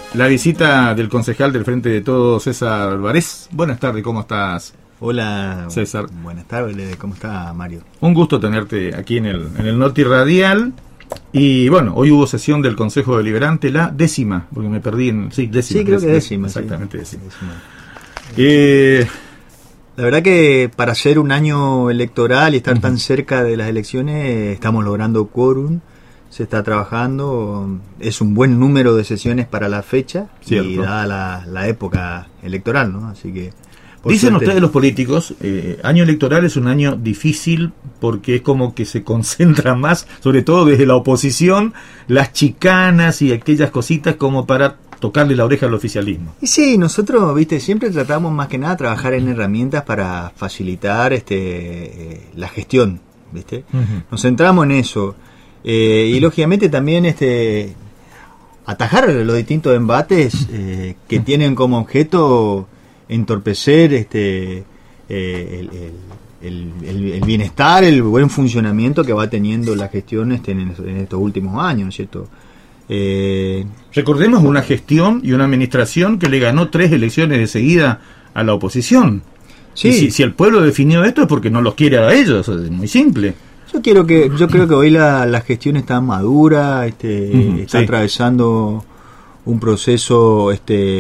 la visita del concejal del Frente de Todos, César Álvarez. Buenas tardes, ¿cómo estás? Hola, César. Buenas tardes, ¿cómo está Mario? Un gusto tenerte aquí en el Noti Radial. Y bueno, hoy hubo sesión del Consejo Deliberante, la 10ª, porque me perdí en... Sí, 10ª. Sí, creo que 10ª. Exactamente, sí. 10ª. La verdad que para ser un año electoral y estar tan cerca de las elecciones, estamos logrando quórum, se está trabajando, es un buen número de sesiones para la fecha. Cierto. Y dada la época electoral, ¿no? Así que... Dicen ustedes los políticos, año electoral es un año difícil porque es como que se concentra más, sobre todo desde la oposición, las chicanas y aquellas cositas como para tocarle la oreja al oficialismo. Y sí, nosotros, siempre tratamos más que nada de trabajar en herramientas para facilitar la gestión, Nos centramos en eso. Y lógicamente también atajar los distintos embates que tienen como objeto entorpecer el bienestar, el buen funcionamiento que va teniendo la gestión en estos últimos años, ¿cierto? Recordemos una gestión y una administración que le ganó 3 elecciones de seguida a la oposición. Sí. Si el pueblo definió esto es porque no los quiere a ellos, es muy simple. Yo creo que hoy la gestión está madura, está atravesando un proceso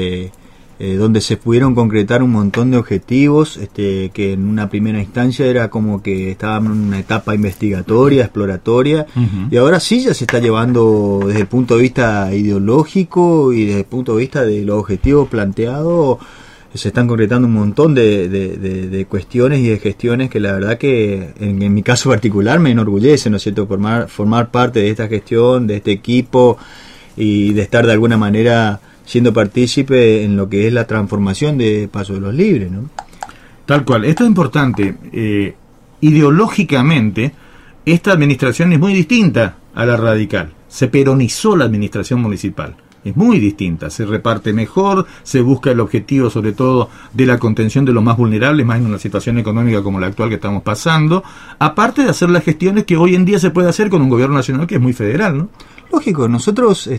donde se pudieron concretar un montón de objetivos que en una primera instancia era como que estaban en una etapa investigatoria, exploratoria, y ahora sí ya se está llevando desde el punto de vista ideológico y desde el punto de vista de los objetivos planteados, se están concretando un montón de cuestiones y de gestiones que la verdad que en mi caso particular me enorgullece, ¿no es cierto?, formar parte de esta gestión, de este equipo y de estar de alguna manera siendo partícipe en lo que es la transformación de Paso de los Libres, ¿no? Tal cual. Esto es importante. Ideológicamente, esta administración es muy distinta a la radical. Se peronizó la administración municipal. Es muy distinta. Se reparte mejor, se busca el objetivo, sobre todo, de la contención de los más vulnerables, más en una situación económica como la actual que estamos pasando. Aparte de hacer las gestiones que hoy en día se puede hacer con un gobierno nacional que es muy federal, ¿no? Lógico. Nosotros,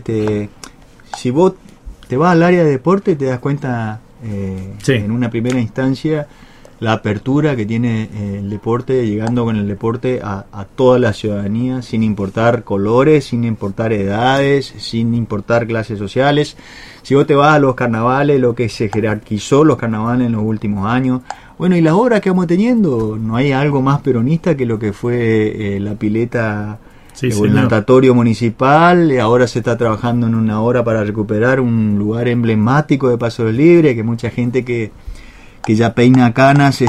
si vos te vas al área de deporte, te das cuenta en una primera instancia la apertura que tiene el deporte, llegando con el deporte a toda la ciudadanía, sin importar colores, sin importar edades, sin importar clases sociales. Si vos te vas a los carnavales, lo que se jerarquizó los carnavales en los últimos años, bueno, y las obras que vamos teniendo, no hay algo más peronista que lo que fue la pileta, el natatorio municipal. Ahora se está trabajando en una obra para recuperar un lugar emblemático de Paso de los Libres, que mucha gente que ya peina canas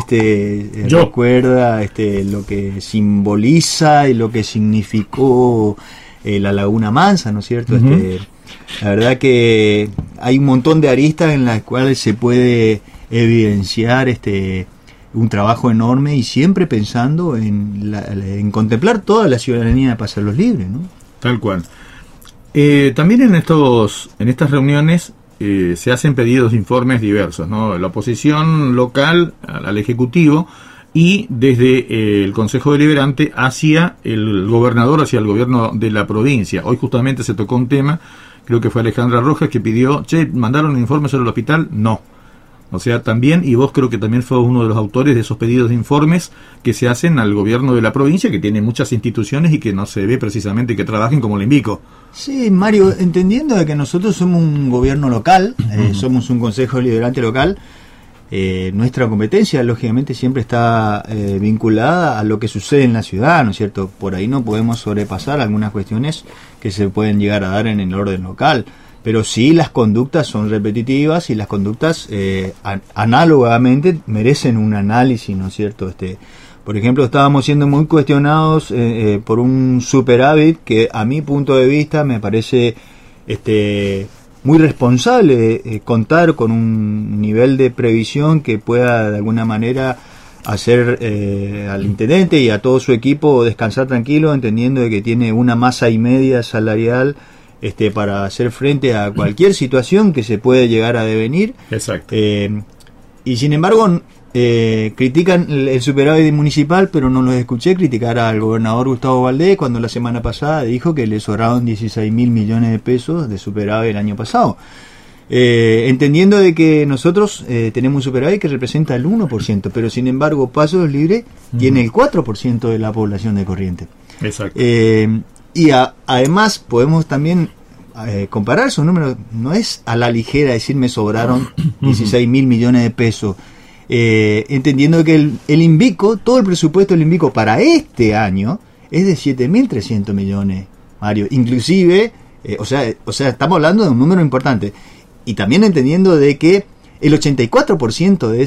recuerda lo que simboliza y lo que significó la Laguna Mansa, ¿no es cierto? La verdad que hay un montón de aristas en las cuales se puede evidenciar un trabajo enorme y siempre pensando en contemplar toda la ciudadanía de Paso de los Libres, ¿no? Tal cual. También en estas reuniones se hacen pedidos de informes diversos, ¿no? La oposición local al Ejecutivo y desde el Consejo Deliberante hacia el gobernador, hacia el gobierno de la provincia. Hoy justamente se tocó un tema, creo que fue Alejandra Rojas, que pidió, ¿mandaron un informe sobre el hospital? No. O sea, también, y vos creo que también fue uno de los autores de esos pedidos de informes que se hacen al gobierno de la provincia, que tiene muchas instituciones y que no se ve precisamente que trabajen como el Invico. Sí, Mario, entendiendo de que nosotros somos un gobierno local, somos un consejo deliberante local, nuestra competencia, lógicamente, siempre está vinculada a lo que sucede en la ciudad, ¿no es cierto? Por ahí no podemos sobrepasar algunas cuestiones que se pueden llegar a dar en el orden local. Pero sí, las conductas son repetitivas y las conductas análogamente merecen un análisis, ¿no es cierto? Por ejemplo, estábamos siendo muy cuestionados por un superávit que a mi punto de vista me parece muy responsable contar con un nivel de previsión que pueda de alguna manera hacer al intendente y a todo su equipo descansar tranquilo, entendiendo de que tiene 1,5 masas salarial para hacer frente a cualquier situación que se puede llegar a devenir. Exacto. Y sin embargo critican el superávit municipal, pero no los escuché criticar al gobernador Gustavo Valdés cuando la semana pasada dijo que le sobraron 16.000 millones de pesos de superávit el año pasado. Entendiendo de que nosotros tenemos un superávit que representa el 1%, pero sin embargo Pasos Libres tiene el 4% de la población de Corrientes. Exacto. Además podemos también comparar esos números. No es a la ligera decir me sobraron 16.000 millones de pesos, entendiendo que el Invico, todo el presupuesto del Invico para este año es de 7.300 millones, Mario, inclusive, o sea, estamos hablando de un número importante. Y también entendiendo de que el 84% de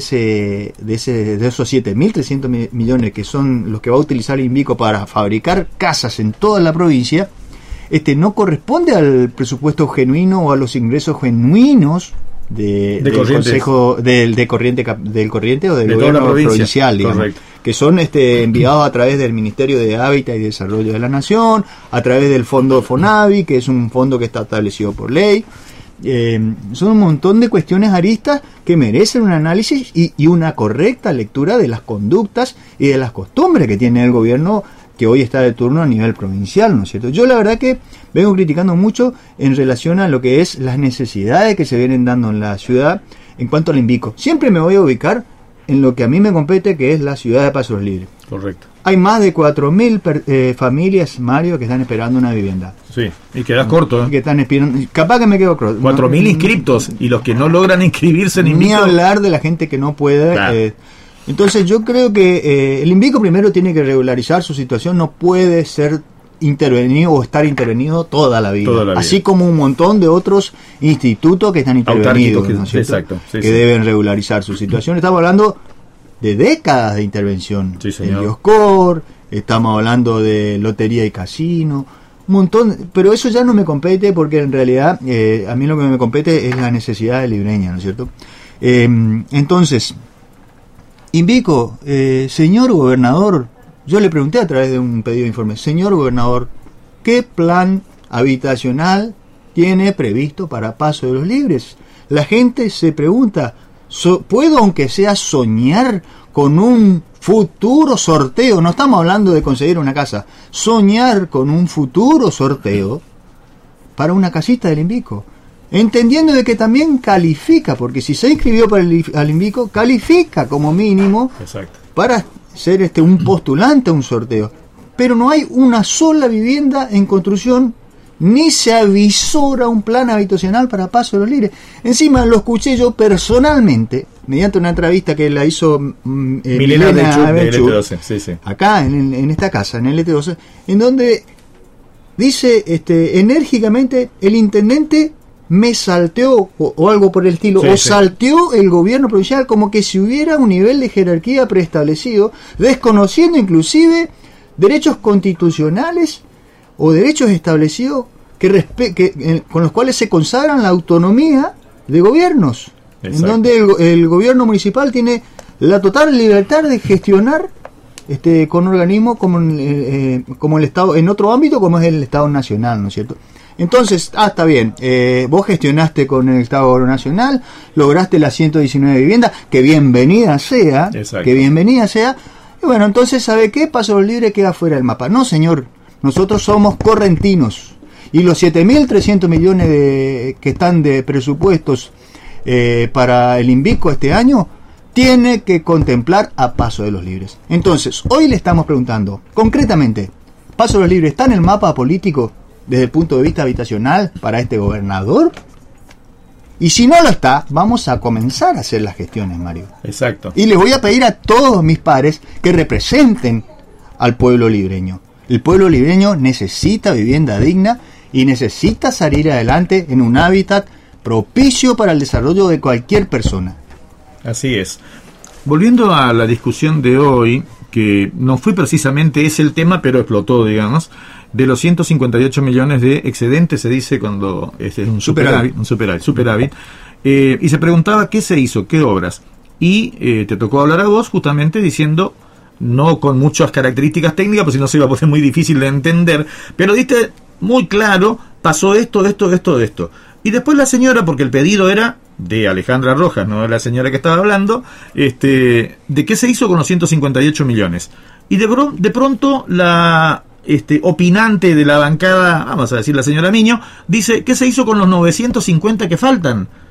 esos 7.300 millones que son los que va a utilizar el Invico para fabricar casas en toda la provincia, no corresponde al presupuesto genuino o a los ingresos genuinos del Consejo del Corriente o del gobierno provincial, digamos, que son enviados a través del Ministerio de Hábitat y Desarrollo de la Nación, a través del Fondo Fonavi, que es un fondo que está establecido por ley. Son un montón de cuestiones aristas que merecen un análisis y una correcta lectura de las conductas y de las costumbres que tiene el gobierno que hoy está de turno a nivel provincial, ¿no es cierto? Yo la verdad que vengo criticando mucho en relación a lo que es las necesidades que se vienen dando en la ciudad en cuanto al Invico. Siempre me voy a ubicar en lo que a mí me compete, que es la ciudad de Pasos Libres. Correcto. Hay más de 4.000 familias, Mario, que están esperando una vivienda. Sí, y quedas corto, ¿eh? Que están esperando, capaz que me quedo corto. 4.000 inscriptos, y los que no logran inscribirse en Invico. Ni hablar de la gente que no puede. Claro. Entonces yo creo que el Invico primero tiene que regularizar su situación, no puede ser intervenido o estar intervenido toda la vida. Así como un montón de otros institutos que están intervenidos, ¿no es cierto? Exacto, sí, que deben regularizar su situación. Estamos hablando de décadas de intervención. Sí, señor. El Dioscor, estamos hablando de lotería y casino, un montón, pero eso ya no me compete, porque en realidad a mí lo que me compete es la necesidad de libreña, ¿no es cierto? Entonces, Invico, señor gobernador, yo le pregunté a través de un pedido de informe, señor gobernador, ¿qué plan habitacional tiene previsto para Paso de los Libres? La gente se pregunta, ¿puedo aunque sea soñar con un futuro sorteo? No estamos hablando de conseguir una casa, soñar con un futuro sorteo para una casita del Invico, entendiendo de que también califica, porque si se inscribió para al Invico, califica como mínimo. Exacto. Para ser un postulante a un sorteo, pero no hay una sola vivienda en construcción, ni se avisora un plan habitacional para Paso de los Libres. Encima lo escuché yo personalmente, mediante una entrevista que la hizo Milena de LT12, sí. Acá en esta casa, en el LT12, en donde dice enérgicamente, el intendente me salteó, o algo por el estilo, salteó el gobierno provincial, como que si hubiera un nivel de jerarquía preestablecido, desconociendo inclusive derechos constitucionales o derechos establecidos con los cuales se consagran la autonomía de gobiernos. Exacto. En donde el gobierno municipal tiene la total libertad de gestionar con organismos como el Estado, en otro ámbito como es el Estado Nacional, ¿no es cierto? Entonces, está bien, vos gestionaste con el Estado Nacional, lograste las 119 viviendas, que bienvenida sea, exacto, y bueno, entonces, ¿sabe qué? Paso Libre queda fuera del mapa. No, señor, nosotros somos correntinos, y los 7.300 millones que están de presupuestos para el Invico este año, tiene que contemplar a Paso de los Libres. Entonces, hoy le estamos preguntando, concretamente, ¿Paso de los Libres está en el mapa político desde el punto de vista habitacional para este gobernador? Y si no lo está, vamos a comenzar a hacer las gestiones, Mario. Exacto. Y les voy a pedir a todos mis pares que representen al pueblo libreño. El pueblo libreño necesita vivienda digna y necesita salir adelante en un hábitat propicio para el desarrollo de cualquier persona. Así es. Volviendo a la discusión de hoy, que no fue precisamente ese el tema, pero explotó, digamos, de los 158 millones de excedente, se dice cuando es un superávit, y se preguntaba qué se hizo, qué obras, y te tocó hablar a vos justamente diciendo, no con muchas características técnicas, pues si no se iba a poner muy difícil de entender, pero diste muy claro, pasó esto, y después la señora, porque el pedido era de Alejandra Rojas, no de la señora que estaba hablando, de qué se hizo con los 158 millones, y de pronto la opinante de la bancada, vamos a decir la señora Miño, dice, ¿qué se hizo con los 950 que faltan?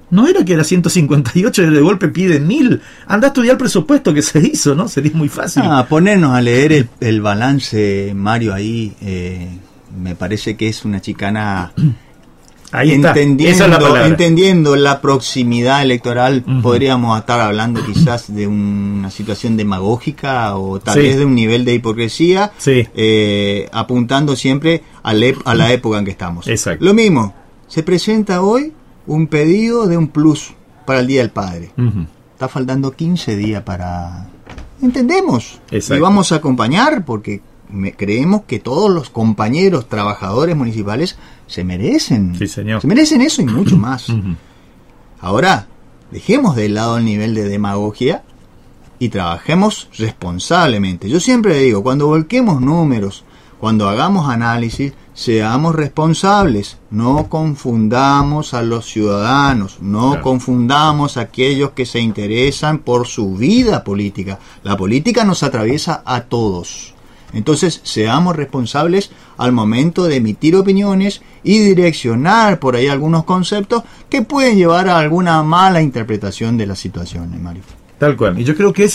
No era que era 158 y de golpe piden 1000. Anda a estudiar el presupuesto que se hizo, ¿no? Sería muy fácil. Ponernos a leer el balance, Mario, ahí me parece que es una chicana. Ahí entendiendo la proximidad electoral, podríamos estar hablando quizás de una situación demagógica o tal vez de un nivel de hipocresía, apuntando siempre a la época en que estamos. Exacto. Lo mismo, se presenta hoy un pedido de un plus para el Día del Padre. Está faltando 15 días para... Entendemos. Exacto. Y vamos a acompañar porque creemos que todos los compañeros trabajadores municipales se merecen. Sí, señor. Se merecen eso y mucho más. Ahora, dejemos de lado el nivel de demagogia y trabajemos responsablemente. Yo siempre digo, cuando volquemos números, cuando hagamos análisis, seamos responsables, no confundamos a los ciudadanos, no confundamos a aquellos que se interesan por su vida política. La política nos atraviesa a todos. Entonces, seamos responsables al momento de emitir opiniones y direccionar por ahí algunos conceptos que pueden llevar a alguna mala interpretación de las situaciones, Mario. Tal cual. Y yo creo que es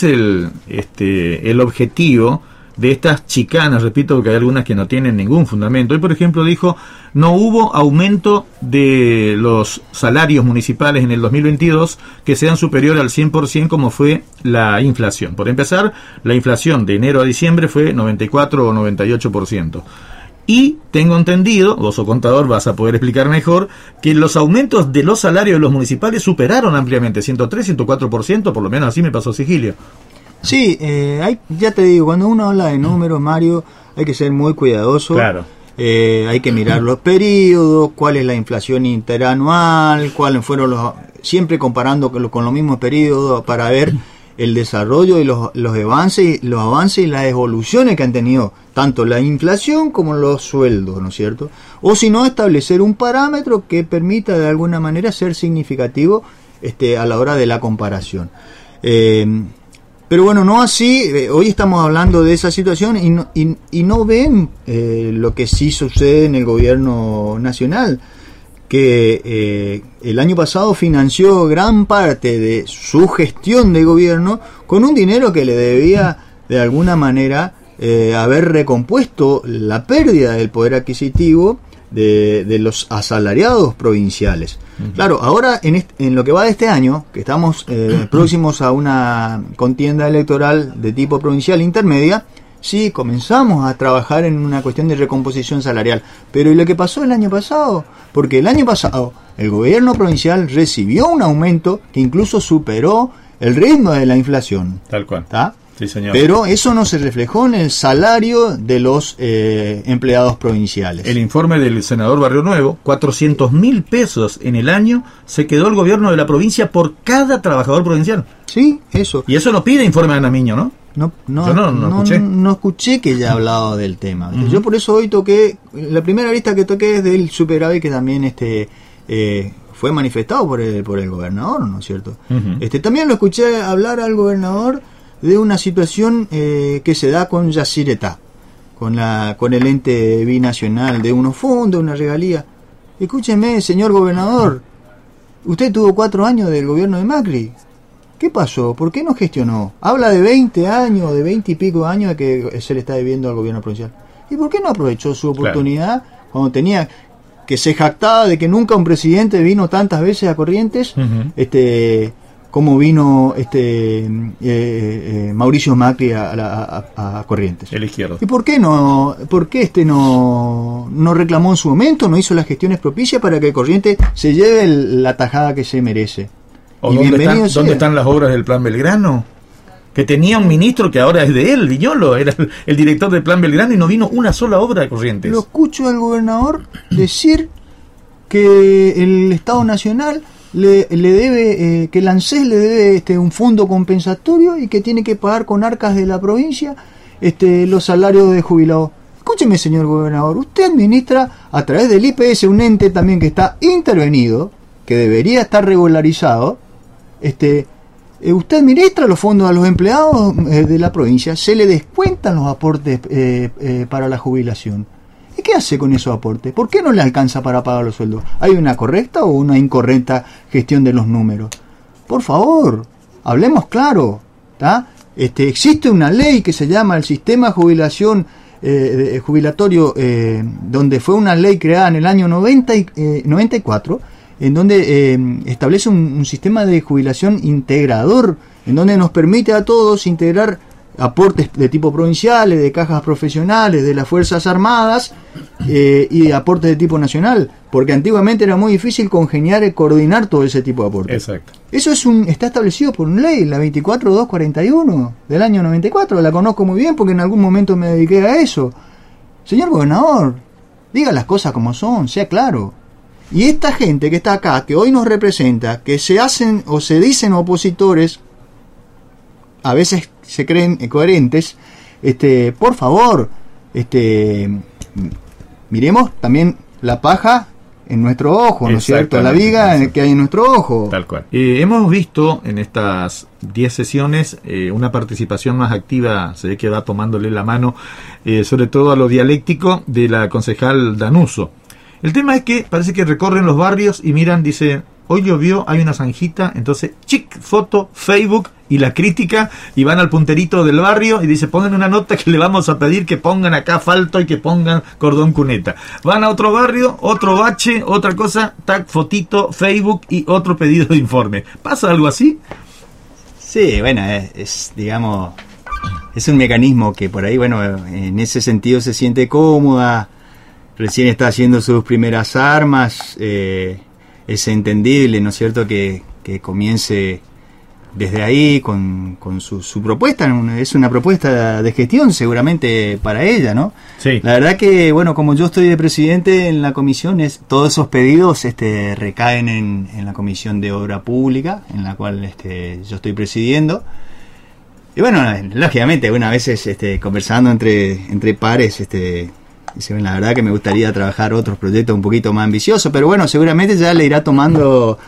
el objetivo de estas chicanas, repito, porque hay algunas que no tienen ningún fundamento. Hoy, por ejemplo, dijo, no hubo aumento de los salarios municipales en el 2022 que sean superior al 100% como fue la inflación. Por empezar, la inflación de enero a diciembre fue 94 o 98%. Y tengo entendido, vos o contador vas a poder explicar mejor, que los aumentos de los salarios de los municipales superaron ampliamente, 103, 104%, por lo menos así me pasó Sigilio. Sí, ya te digo, cuando uno habla de números, Mario, hay que ser muy cuidadoso. Claro. Hay que mirar los periodos, cuál es la inflación interanual, cuáles fueron siempre comparando con los mismos periodos para ver el desarrollo y los avances y las evoluciones que han tenido tanto la inflación como los sueldos, ¿no es cierto? O si no, establecer un parámetro que permita de alguna manera ser significativo a la hora de la comparación. Pero bueno, no así, hoy estamos hablando de esa situación y no ven lo que sí sucede en el gobierno nacional, que el año pasado financió gran parte de su gestión de gobierno con un dinero que le debía de alguna manera haber recompuesto la pérdida del poder adquisitivo de los asalariados provinciales. Claro, ahora en lo que va de este año, que estamos próximos a una contienda electoral de tipo provincial intermedia, sí, comenzamos a trabajar en una cuestión de recomposición salarial. Pero ¿y lo que pasó el año pasado? Porque el año pasado el gobierno provincial recibió un aumento que incluso superó el ritmo de la inflación. Tal cual. ¿Está? Sí, señor. Pero eso no se reflejó en el salario de los empleados provinciales. El informe del senador Barrio Nuevo, 400.000 pesos en el año se quedó el gobierno de la provincia por cada trabajador provincial. Sí, eso. Y eso no pide informe de Anamiño, ¿no? No escuché que haya hablado del tema. Yo por eso hoy toqué, la primera lista que toqué es del superávit que también fue manifestado por el gobernador, ¿no es cierto? También lo escuché hablar al gobernador de una situación que se da con Yacyretá, con el ente binacional de unos fondos, una regalía. Escúcheme, señor gobernador, usted tuvo 4 años del gobierno de Macri. ¿Qué pasó? ¿Por qué no gestionó? Habla de 20 años, de 20 y pico años de que se le está debiendo al gobierno provincial. ¿Y por qué no aprovechó su oportunidad cuando tenía que se jactaba de que nunca un presidente vino tantas veces a Corrientes, como vino Mauricio Macri a Corrientes? El izquierdo. ¿Y por qué no reclamó en su momento, no hizo las gestiones propicias para que Corrientes se lleve la tajada que se merece? ¿O dónde están las obras del Plan Belgrano? Que tenía un ministro que ahora es de él, Viñolo, era el director del Plan Belgrano y no vino una sola obra de Corrientes. Lo escucho al gobernador decir que el Estado Nacional le debe, que el ANSES le debe un fondo compensatorio y que tiene que pagar con arcas de la provincia los salarios de jubilados. Escúcheme, señor gobernador, usted administra a través del IPS, un ente también que está intervenido, que debería estar regularizado. Usted administra los fondos a los empleados de la provincia, se le descuentan los aportes para la jubilación. ¿Y qué hace con esos aportes? ¿Por qué no le alcanza para pagar los sueldos? ¿Hay una correcta o una incorrecta gestión de los números? Por favor, hablemos claro, ¿tá? Existe una ley que se llama el Sistema de Jubilación Jubilatorio, donde fue una ley creada en el año 94, en donde establece un sistema de jubilación integrador, en donde nos permite a todos integrar aportes de tipo provinciales, de cajas profesionales, de las Fuerzas Armadas y aportes de tipo nacional, porque antiguamente era muy difícil congeniar y coordinar todo ese tipo de aportes. Exacto. Eso está establecido por una ley, la 24241 del año 94, la conozco muy bien porque en algún momento me dediqué a eso. Señor gobernador, diga las cosas como son, sea claro. Y esta gente que está acá, que hoy nos representa, que se hacen o se dicen opositores, a veces se creen coherentes, por favor, miremos también la paja en nuestro ojo, ¿no es cierto? La viga que hay en nuestro ojo. Tal cual. Hemos visto en estas 10 sesiones una participación más activa, se ve que va tomándole la mano, sobre todo a lo dialéctico, de la concejal Danuso. El tema es que parece que recorren los barrios y miran, dice, hoy llovió, hay una zanjita, entonces, chic, foto, Facebook y la crítica, y van al punterito del barrio y dice, pongan una nota que le vamos a pedir que pongan acá asfalto y que pongan cordón cuneta. Van a otro barrio, otro bache, otra cosa, tac, fotito, Facebook y otro pedido de informe. ¿Pasa algo así? Sí, bueno, digamos, es un mecanismo que por ahí, bueno, en ese sentido se siente cómoda, recién está haciendo sus primeras armas, es entendible, ¿no es cierto?, que comience desde ahí con su propuesta. Es una propuesta de gestión seguramente para ella, ¿no? Sí. La verdad que, bueno, como yo estoy de presidente en la comisión, todos esos pedidos recaen en la comisión de obra pública, en la cual yo estoy presidiendo. Y bueno, lógicamente, a veces conversando entre pares, dice, la verdad que me gustaría trabajar otros proyectos un poquito más ambiciosos, pero bueno, seguramente ya le irá tomando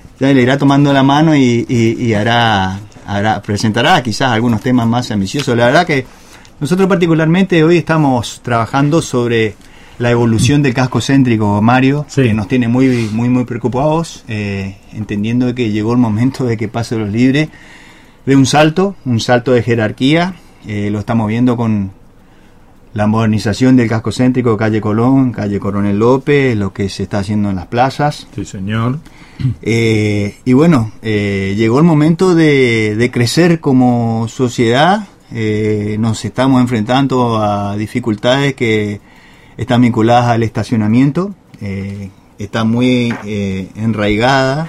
la mano y presentará quizás algunos temas más ambiciosos. La verdad que nosotros particularmente hoy estamos trabajando sobre la evolución del casco céntrico, Mario, sí, que nos tiene muy preocupados, entendiendo que llegó el momento de que Paso de los Libres de un salto de jerarquía. Lo estamos viendo con la modernización del casco céntrico, calle Colón, calle Coronel López, lo que se está haciendo en las plazas. Sí, señor. Y bueno, llegó el momento de crecer como sociedad. Nos estamos enfrentando a dificultades que están vinculadas al estacionamiento. Está muy arraigada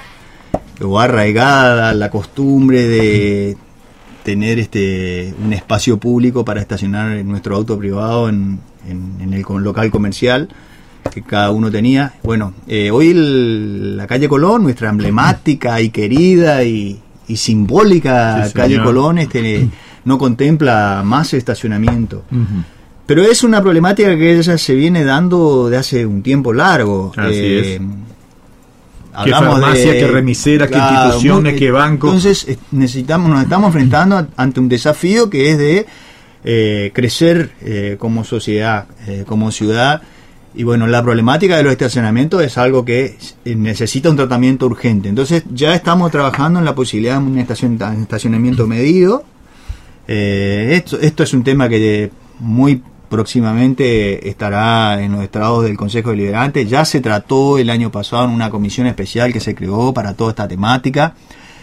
la costumbre de tener un espacio público para estacionar nuestro auto privado en el local comercial que cada uno tenía. Bueno, hoy la calle Colón, nuestra emblemática y querida y simbólica, sí, calle Colón, no contempla más estacionamiento. Uh-huh. Pero es una problemática que ella se viene dando de hace un tiempo largo. Así es. ¿Qué farmacia, qué remisera, qué instituciones, qué bancos? Entonces nos estamos enfrentando ante un desafío que es de crecer como sociedad, como ciudad. Y bueno, la problemática de los estacionamientos es algo que necesita un tratamiento urgente. Entonces ya estamos trabajando en la posibilidad de un estacionamiento medido. Esto es un tema que muy próximamente estará en los estrados del Consejo Deliberante. Ya se trató el año pasado en una comisión especial que se creó para toda esta temática.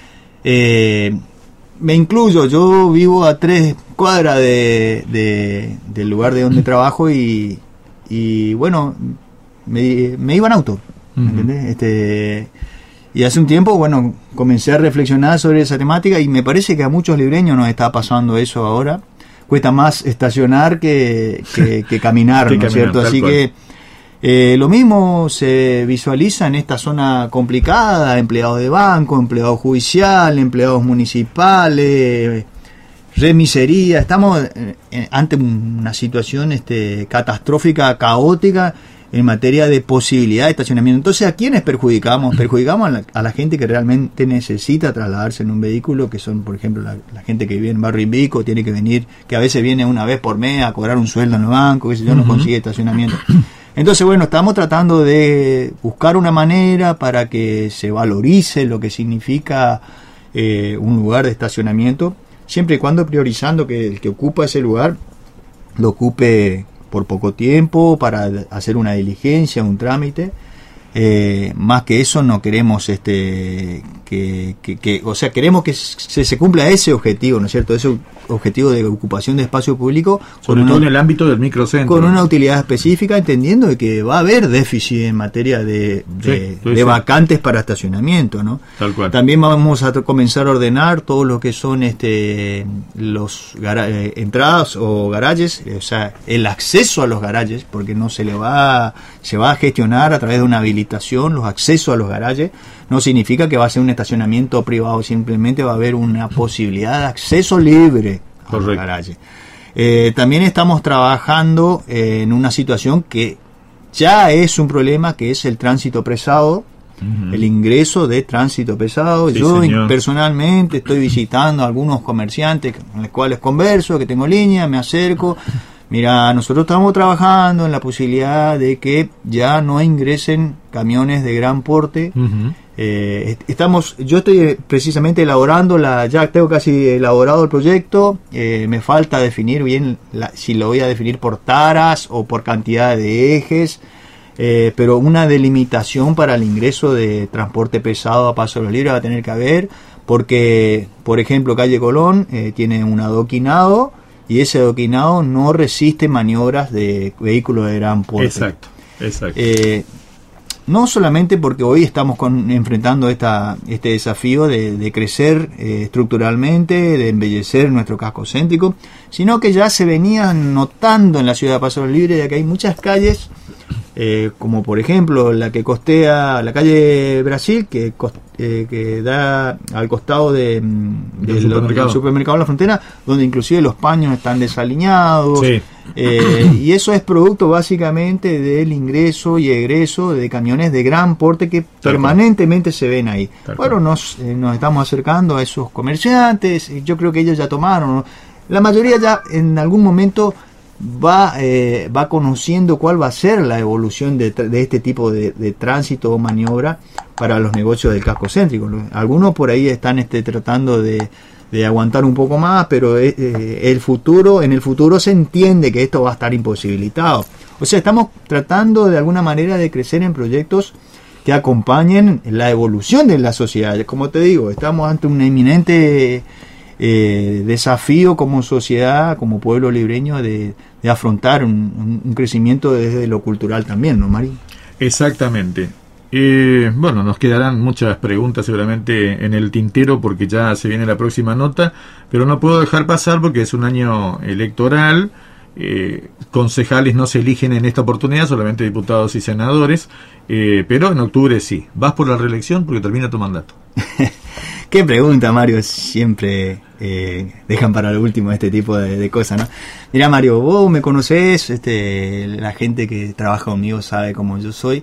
Me incluyo, yo vivo a 3 cuadras del lugar de donde trabajo y bueno, me iba en auto, ¿entendés? Y hace un tiempo, bueno, comencé a reflexionar sobre esa temática y me parece que a muchos libreños nos está pasando eso ahora. Cuesta más estacionar que caminar, ¿no es cierto? Así que lo mismo se visualiza en esta zona complicada: empleados de banco, empleados judicial, empleados municipales, remisería. Estamos ante una situación catastrófica, caótica en materia de posibilidad de estacionamiento. Entonces, ¿a quiénes perjudicamos? Perjudicamos a la gente que realmente necesita trasladarse en un vehículo, que son, por ejemplo, la gente que vive en Barrio Invico, tiene que venir, que a veces viene una vez por mes a cobrar un sueldo en el banco, que si yo no consigue estacionamiento. Entonces, bueno, estamos tratando de buscar una manera para que se valorice lo que significa un lugar de estacionamiento, siempre y cuando priorizando que el que ocupa ese lugar lo ocupe por poco tiempo para hacer una diligencia, un trámite. Más que eso no queremos o sea, queremos que se cumpla ese objetivo, ¿no es cierto? Ese objetivo de ocupación de espacio público, sobre todo en el ámbito del microcentro, con una utilidad específica, entendiendo de que va a haber déficit en materia de vacantes para estacionamiento, ¿no? Tal cual. También vamos a comenzar a ordenar todo lo que son los entradas o garajes, o sea, el acceso a los garajes, porque no se va a gestionar a través de una habilitación los accesos a los garajes. No significa que va a ser un estacionamiento privado, simplemente va a haber una posibilidad de acceso libre a los garajes. También estamos trabajando en una situación que ya es un problema, que es el tránsito pesado, el ingreso de tránsito pesado. Sí, yo personalmente estoy visitando a algunos comerciantes con los cuales converso, que tengo línea, me acerco. Mira, nosotros estamos trabajando en la posibilidad de que ya no ingresen camiones de gran porte. Yo estoy precisamente elaborando ya tengo casi elaborado el proyecto. Me falta definir bien si lo voy a definir por taras o por cantidad de ejes, pero una delimitación para el ingreso de transporte pesado a Paso de los Libres va a tener que haber, porque, por ejemplo, calle Colón tiene un adoquinado, y ese adoquinado no resiste maniobras de vehículos de gran porte. Exacto. No solamente porque hoy estamos enfrentando este desafío de crecer estructuralmente, de embellecer nuestro casco céntrico, sino que ya se venía notando en la ciudad de Paso de los Libres de que hay muchas calles, como por ejemplo la que costea la calle Brasil, que da al costado del supermercado La Frontera, donde inclusive los paños están desaliñados. Sí. Y eso es producto básicamente del ingreso y egreso de camiones de gran porte que permanentemente se ven ahí. Bueno, nos estamos acercando a esos comerciantes, yo creo que ellos ya tomaron, la mayoría ya en algún momento va conociendo cuál va a ser la evolución de este tipo de tránsito o maniobra para los negocios del casco céntrico. Algunos por ahí están tratando de aguantar un poco más, pero en el futuro se entiende que esto va a estar imposibilitado. O sea, estamos tratando de alguna manera de crecer en proyectos que acompañen la evolución de la sociedad. Como te digo, estamos ante un eminente desafío como sociedad, como pueblo libreño, de afrontar un crecimiento desde lo cultural también, ¿no, Mari? Exactamente. Bueno, nos quedarán muchas preguntas seguramente en el tintero porque ya se viene la próxima nota, pero no puedo dejar pasar porque es un año electoral. Concejales no se eligen en esta oportunidad, solamente diputados y senadores, pero en octubre sí. ¿Vas por la reelección porque termina tu mandato? Qué pregunta, Mario. Siempre dejan para lo último este tipo de cosas, ¿no? Mirá, Mario, vos me conocés, la gente que trabaja conmigo sabe cómo yo soy.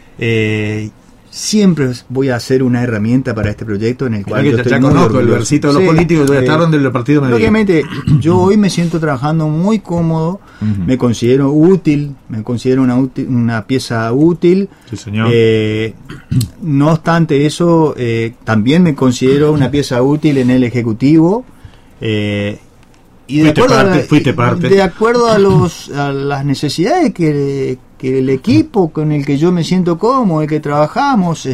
Siempre voy a hacer una herramienta para este proyecto en el cual yo ya conozco el versito de los políticos, voy a estar donde el partido me diga. Obviamente, yo hoy me siento trabajando muy cómodo, me considero útil, me considero una pieza útil. Sí, señor. No obstante eso, también me considero una pieza útil en el Ejecutivo. Y fuiste parte. De acuerdo a las necesidades que el equipo con el que yo me siento cómodo, el que trabajamos,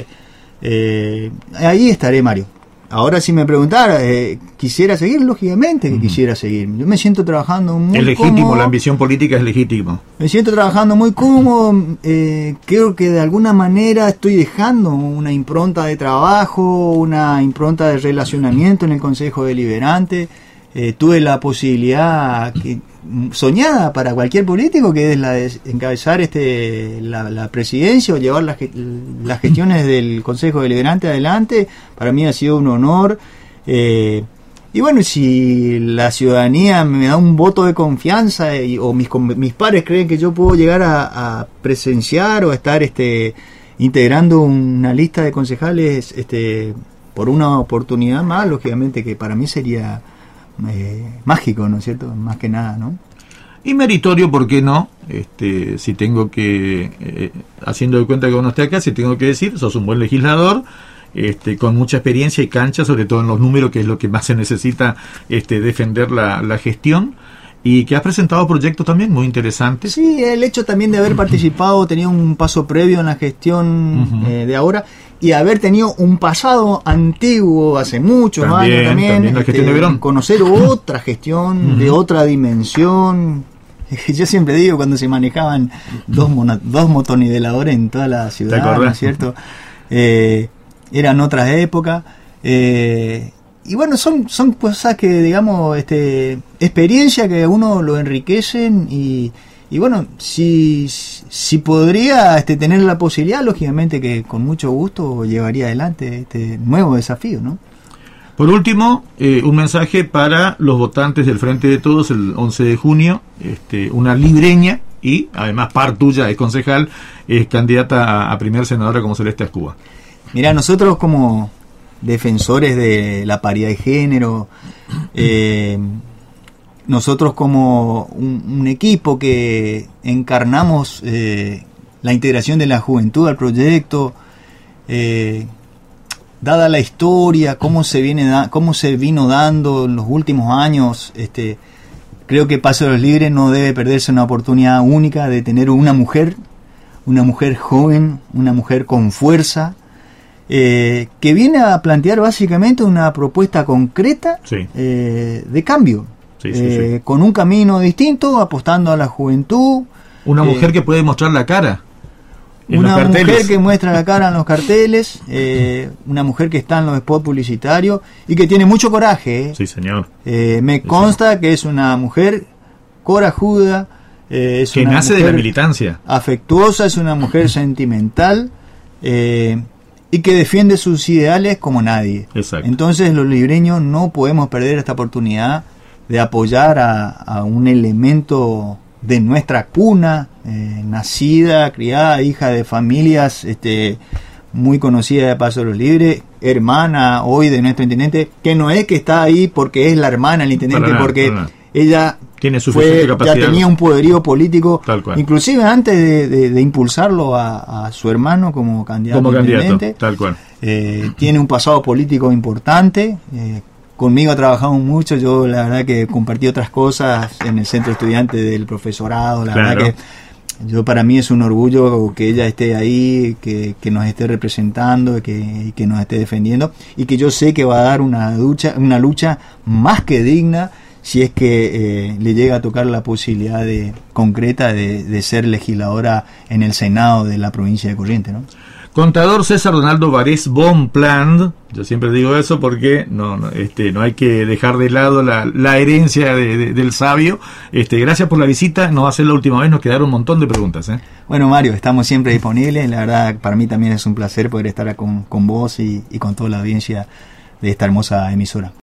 ahí estaré, Mario. Ahora, si me preguntara, quisiera seguir, lógicamente que quisiera seguir. Yo me siento trabajando muy cómodo. Es legítimo, cómodo. La ambición política es legítima. Me siento trabajando muy cómodo. Creo que de alguna manera estoy dejando una impronta de trabajo, una impronta de relacionamiento en el Consejo Deliberante. Tuve la posibilidad soñada para cualquier político, que es la de encabezar la presidencia o llevar las gestiones del Consejo Deliberante adelante. Para mí ha sido un honor. Y bueno, si la ciudadanía me da un voto de confianza o mis pares creen que yo puedo llegar a presenciar o a estar integrando una lista de concejales por una oportunidad más, lógicamente que para mí sería mágico, ¿no es cierto? Más que nada, ¿no? y meritorio, ¿por qué no? Si tengo que, haciendo de cuenta que uno esté acá, si tengo que decir, sos un buen legislador, con mucha experiencia y cancha, sobre todo en los números, que es lo que más se necesita, defender la gestión, y que has presentado proyectos también muy interesantes. Sí, el hecho también de haber participado, tenía un paso previo en la gestión de ahora, y haber tenido un pasado antiguo hace muchos años también la gestión de Verón. Conocer otra gestión de otra dimensión. Yo siempre digo, cuando se manejaban dos motoniveladores en toda la ciudad, ¿no es cierto? Eran otras épocas, y bueno, son cosas que, digamos, experiencia que a uno lo enriquecen, y bueno, si podría tener la posibilidad, lógicamente que con mucho gusto llevaría adelante este nuevo desafío, ¿no? Por último, un mensaje para los votantes del Frente de Todos el 11 de junio, una libreña, y además par tuya, es concejal, es candidata a primer senadora como Celeste Ascúa. Mira, nosotros como defensores de la paridad de género, nosotros como un equipo que encarnamos la integración de la juventud al proyecto, dada la historia, cómo se vino dando en los últimos años, creo que Paso de los Libres no debe perderse una oportunidad única de tener una mujer joven, una mujer con fuerza, que viene a plantear básicamente una propuesta concreta de cambio, con un camino distinto, apostando a la juventud. Una mujer que puede mostrar la cara. Una mujer que muestra la cara en los carteles, una mujer que está en los spots publicitarios y que tiene mucho coraje. Sí, señor. Me consta que es una mujer corajuda, es que una nace mujer de la militancia, afectuosa, es una mujer sentimental, y que defiende sus ideales como nadie. Exacto. Entonces los libreños no podemos perder esta oportunidad de apoyar a un elemento de nuestra cuna, nacida, criada, hija de familias muy conocida de Paso de los Libres, hermana hoy de nuestro intendente, que no es que está ahí porque es la hermana del intendente, porque ella tiene suficiente capacidad, ya tenía un poderío político, inclusive antes de impulsarlo a su hermano como candidato a intendente. Tal cual. Tiene un pasado político importante. Conmigo ha trabajado mucho, yo la verdad que compartí otras cosas en el centro estudiante del profesorado, la verdad que para mí es un orgullo que ella esté ahí, que nos esté representando, y que nos esté defendiendo, y que yo sé que va a dar una lucha más que digna si es que le llega a tocar la posibilidad concreta de ser legisladora en el Senado de la provincia de Corrientes, ¿no? Contador César Donaldo Varés Bonpland, yo siempre digo eso porque no hay que dejar de lado la herencia del sabio. Gracias por la visita, no va a ser la última vez, nos quedaron un montón de preguntas. Bueno, Mario, estamos siempre disponibles, la verdad para mí también es un placer poder estar con vos y con toda la audiencia de esta hermosa emisora.